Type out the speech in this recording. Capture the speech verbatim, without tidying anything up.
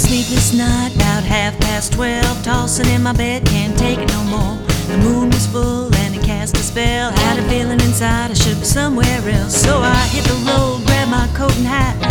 sleepless night, about half past twelve, tossing in my bed, can't take it no more. The moon was full and it cast a spell, had a feeling inside I should be somewhere else. So I hit the road, grabbed my coat and hat,